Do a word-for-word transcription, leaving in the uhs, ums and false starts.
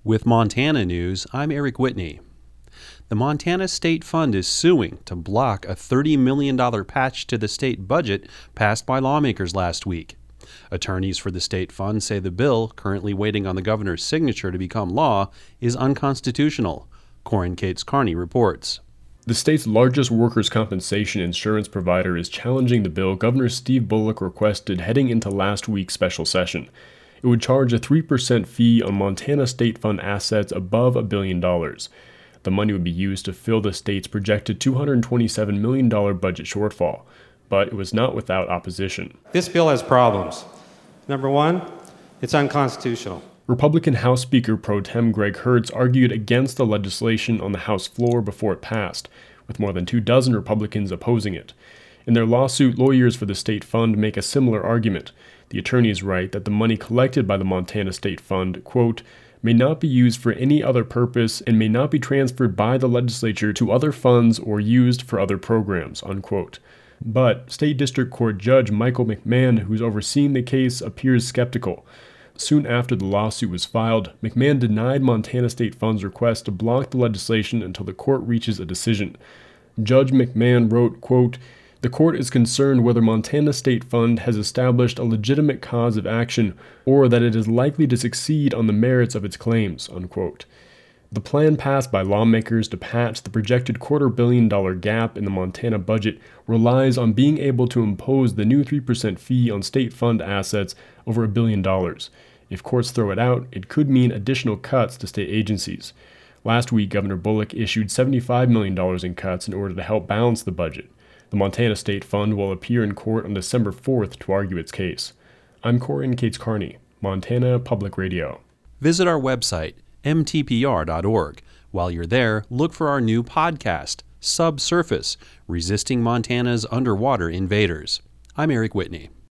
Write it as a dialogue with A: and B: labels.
A: With Montana News, I'm Eric Whitney. The Montana State Fund is suing to block a thirty million dollars patch to the state budget passed by lawmakers last week. Attorneys for the state fund say the bill, currently waiting on the governor's signature to become law, is unconstitutional. Corin Cates Carney reports.
B: The state's largest workers' compensation insurance provider is challenging the bill Governor Steve Bullock requested heading into last week's special session. It would charge a three percent fee on Montana State Fund assets above a billion dollars. The money would be used to fill the state's projected two hundred twenty-seven million dollars budget shortfall, but it was not without opposition.
C: This bill has problems. Number one, it's unconstitutional.
B: Republican House Speaker Pro Tem Greg Hertz argued against the legislation on the House floor before it passed, with more than two dozen Republicans opposing it. In their lawsuit, lawyers for the state fund make a similar argument. The attorneys write that the money collected by the Montana State Fund, quote, may not be used for any other purpose and may not be transferred by the legislature to other funds or used for other programs, unquote. But State District Court Judge Michael McMahon, who's overseeing the case, appears skeptical. Soon after the lawsuit was filed, McMahon denied Montana State Fund's request to block the legislation until the court reaches a decision. Judge McMahon wrote, quote, the court is concerned whether Montana State Fund has established a legitimate cause of action or that it is likely to succeed on the merits of its claims, unquote. The plan passed by lawmakers to patch the projected quarter billion dollar gap in the Montana budget relies on being able to impose the new three percent fee on state fund assets over a billion dollars. If courts throw it out, it could mean additional cuts to state agencies. Last week, Governor Bullock issued seventy-five million dollars in cuts in order to help balance the budget. The Montana State Fund will appear in court on December fourth to argue its case. I'm Corin Cates Carney, Montana Public Radio.
A: Visit our website, m t p r dot org. While you're there, look for our new podcast, Subsurface, Resisting Montana's Underwater Invaders. I'm Eric Whitney.